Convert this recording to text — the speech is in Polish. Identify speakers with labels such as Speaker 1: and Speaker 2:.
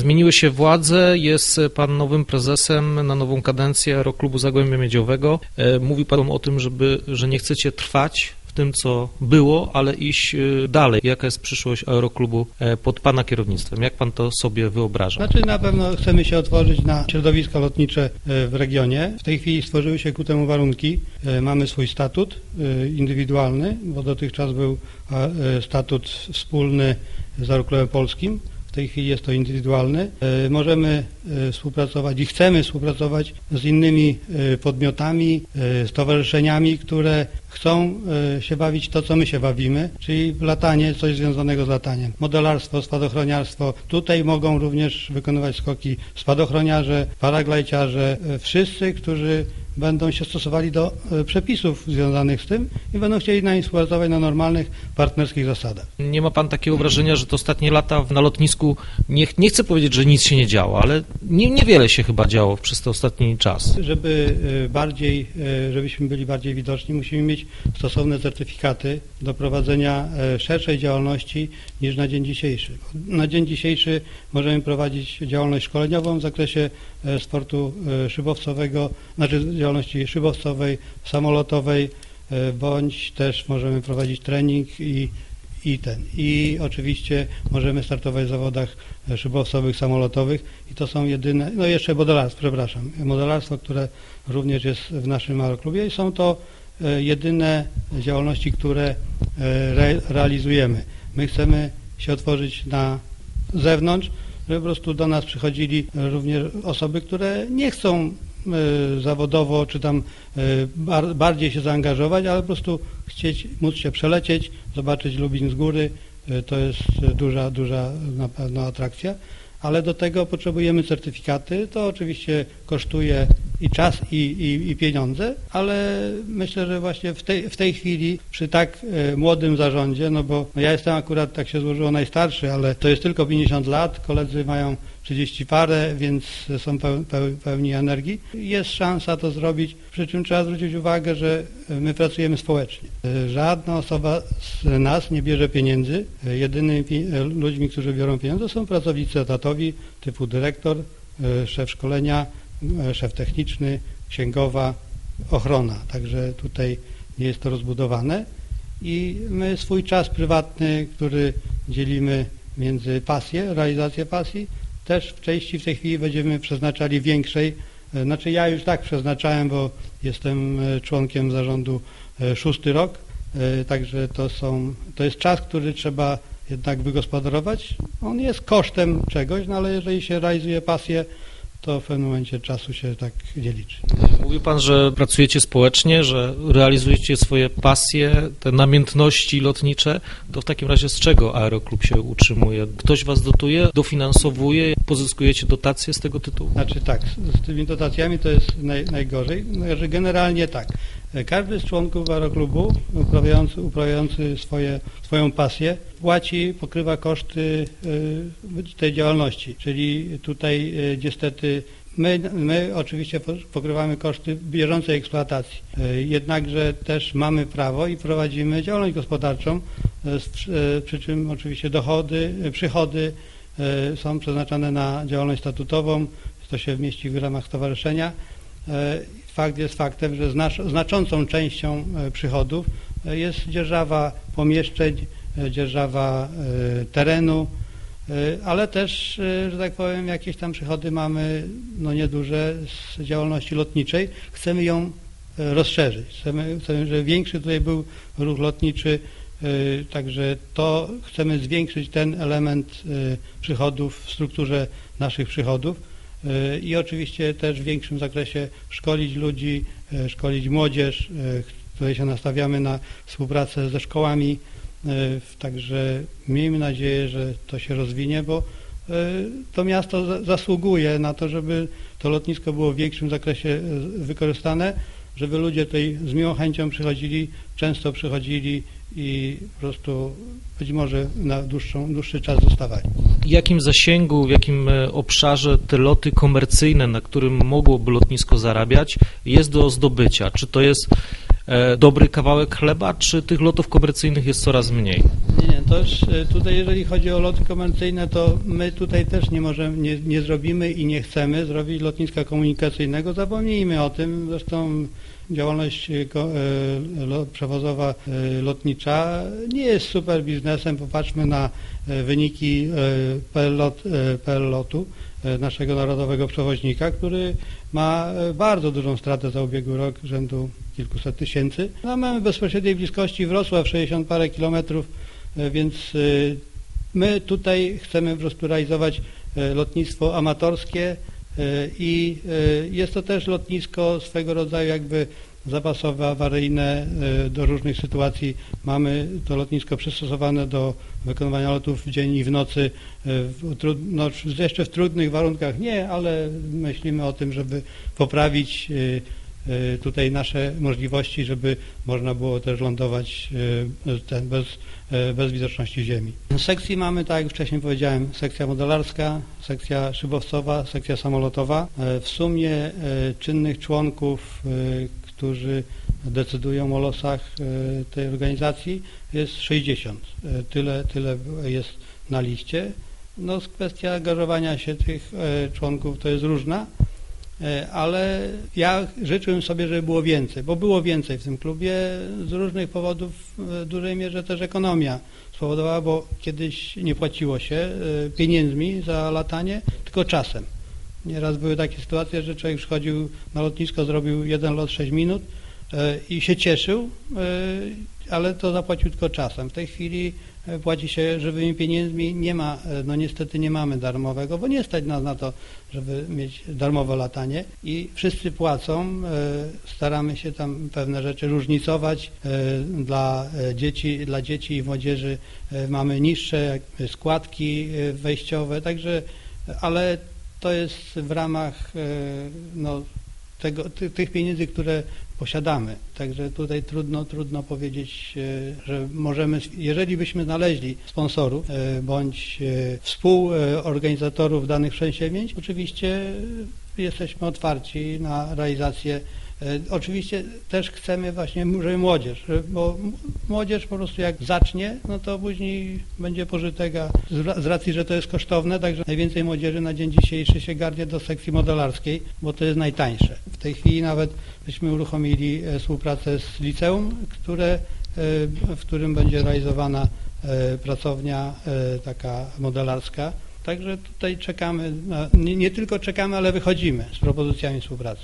Speaker 1: Zmieniły się władze, jest pan nowym prezesem na nową kadencję Aeroklubu Zagłębia Miedziowego. Mówi pan o tym, że nie chcecie trwać w tym, co było, ale iść dalej. Jaka jest przyszłość Aeroklubu pod pana kierownictwem? Jak pan to sobie wyobraża?
Speaker 2: Znaczy na pewno chcemy się otworzyć na środowiska lotnicze w regionie. W tej chwili stworzyły się ku temu warunki. Mamy swój statut indywidualny, bo dotychczas był statut wspólny z Aeroklubem Polskim. W tej chwili jest to indywidualny. Możemy współpracować i chcemy współpracować z innymi podmiotami, stowarzyszeniami, które chcą się bawić to, co my się bawimy, czyli latanie, coś związanego z lataniem. Modelarstwo, spadochroniarstwo. Tutaj mogą również wykonywać skoki spadochroniarze, paraglajciarze, wszyscy, którzy będą się stosowali do przepisów związanych z tym i będą chcieli na nich współpracować na normalnych, partnerskich zasadach.
Speaker 1: Nie ma pan takiego wrażenia, że te ostatnie lata na lotnisku, nie chcę powiedzieć, że nic się nie działo, ale niewiele się chyba działo przez ten ostatni czas.
Speaker 2: Żebyśmy byli bardziej widoczni, musimy mieć stosowne certyfikaty do prowadzenia szerszej działalności niż na dzień dzisiejszy. Na dzień dzisiejszy możemy prowadzić działalność szkoleniową w zakresie sportu szybowcowego, znaczy działalności szybowcowej, samolotowej, bądź też możemy prowadzić trening i oczywiście możemy startować w zawodach szybowcowych, samolotowych i to są jedyne, no jeszcze modelarstwo, które również jest w naszym aeroklubie i są to jedyne działalności, które realizujemy. My chcemy się otworzyć na zewnątrz, żeby po prostu do nas przychodzili również osoby, które nie chcą zawodowo, czy tam bardziej się zaangażować, ale po prostu móc się przelecieć, zobaczyć Lubin z góry, to jest duża na pewno atrakcja, ale do tego potrzebujemy certyfikaty, to oczywiście kosztuje i czas, i pieniądze, ale myślę, że właśnie w tej chwili przy tak młodym zarządzie, no bo ja jestem akurat, tak się złożyło, najstarszy, ale to jest tylko 50 lat, koledzy mają 30 parę, więc są pełni energii. Jest szansa to zrobić, przy czym trzeba zwrócić uwagę, że my pracujemy społecznie. Żadna osoba z nas nie bierze pieniędzy. Jedynymi ludźmi, którzy biorą pieniądze, są pracownicy etatowi typu dyrektor, szef szkolenia, szef techniczny, księgowa, ochrona. Także tutaj nie jest to rozbudowane i my swój czas prywatny, który dzielimy między realizację pasji, też w części w tej chwili będziemy przeznaczali większej. Znaczy ja już tak przeznaczałem, bo jestem członkiem zarządu 6. rok, także to jest czas, który trzeba jednak wygospodarować. On jest kosztem czegoś, no ale jeżeli się realizuje pasję, to w pewnym momencie czasu się tak nie liczy.
Speaker 1: Mówi pan, że pracujecie społecznie, że realizujecie swoje pasje, te namiętności lotnicze. To w takim razie z czego Aeroklub się utrzymuje? Ktoś was dotuje, dofinansowuje, pozyskujecie dotacje z tego tytułu?
Speaker 2: Znaczy tak, z tymi dotacjami to jest najgorzej, że generalnie tak. Każdy z członków Aeroklubu uprawiający swoją pasję pokrywa koszty tej działalności, czyli tutaj niestety my oczywiście pokrywamy koszty bieżącej eksploatacji, jednakże też mamy prawo i prowadzimy działalność gospodarczą, przy czym oczywiście przychody są przeznaczane na działalność statutową, to się mieści w ramach stowarzyszenia. Fakt jest faktem, że znaczącą częścią przychodów jest dzierżawa pomieszczeń, dzierżawa terenu, ale też, że tak powiem, jakieś tam przychody mamy nieduże z działalności lotniczej. Chcemy ją rozszerzyć. Chcemy, żeby większy tutaj był ruch lotniczy, także to chcemy zwiększyć ten element przychodów w strukturze naszych przychodów. I oczywiście też w większym zakresie szkolić ludzi, szkolić młodzież, tutaj się nastawiamy na współpracę ze szkołami, także miejmy nadzieję, że to się rozwinie, bo to miasto zasługuje na to, żeby to lotnisko było w większym zakresie wykorzystane, żeby ludzie tutaj z miłą chęcią często przychodzili i po prostu być może na dłuższy czas zostawali.
Speaker 1: W jakim zasięgu, w jakim obszarze te loty komercyjne, na którym mogłoby lotnisko zarabiać, jest do zdobycia? Czy to jest dobry kawałek chleba, czy tych lotów komercyjnych jest coraz mniej?
Speaker 2: Nie, to już tutaj jeżeli chodzi o loty komercyjne, to my tutaj też nie możemy, nie zrobimy i nie chcemy zrobić lotniska komunikacyjnego. Zapomnijmy o tym, zresztą działalność przewozowa lotnicza nie jest super biznesem. Popatrzmy na wyniki PLLOT-u, naszego narodowego przewoźnika, który ma bardzo dużą stratę za ubiegły rok, rzędu kilkuset tysięcy. No, mamy w bezpośredniej bliskości Wrocław, 60 parę kilometrów, więc my tutaj chcemy po prostu realizować lotnictwo amatorskie i jest to też lotnisko swego rodzaju jakby zapasowe, awaryjne do różnych sytuacji. Mamy to lotnisko przystosowane do wykonywania lotów w dzień i w nocy, jeszcze w trudnych warunkach nie, ale myślimy o tym, żeby poprawić tutaj nasze możliwości, żeby można było też lądować bez widoczności ziemi. W sekcji mamy, tak jak już wcześniej powiedziałem, sekcja modelarska, sekcja szybowcowa, sekcja samolotowa. W sumie czynnych członków, którzy decydują o losach tej organizacji, jest 60. Tyle jest na liście. No, kwestia angażowania się tych członków to jest różna, ale ja życzyłem sobie, żeby było więcej, bo było więcej w tym klubie z różnych powodów, w dużej mierze też ekonomia spowodowała, bo kiedyś nie płaciło się pieniędzmi za latanie, tylko czasem. Nieraz były takie sytuacje, że człowiek przychodził na lotnisko, zrobił jeden lot 6 minut i się cieszył, ale to zapłacił tylko czasem. W tej chwili płaci się żywymi pieniędzmi, nie ma, no niestety nie mamy darmowego, bo nie stać nas na to, żeby mieć darmowe latanie i wszyscy płacą, staramy się tam pewne rzeczy różnicować. Dla dzieci i młodzieży mamy niższe składki wejściowe, także, ale to jest w ramach tych pieniędzy, które posiadamy. Także tutaj trudno powiedzieć, że możemy, jeżeli byśmy znaleźli sponsorów bądź współorganizatorów danych przedsięwzięć, oczywiście jesteśmy otwarci na realizację. Oczywiście też chcemy właśnie, żeby młodzież, bo młodzież po prostu jak zacznie, no to później będzie pożytek, a z racji, że to jest kosztowne, także najwięcej młodzieży na dzień dzisiejszy się garnie do sekcji modelarskiej, bo to jest najtańsze. W tej chwili nawet myśmy uruchomili współpracę z liceum, w którym będzie realizowana pracownia taka modelarska. Także tutaj czekamy, nie tylko czekamy, ale wychodzimy z propozycjami współpracy.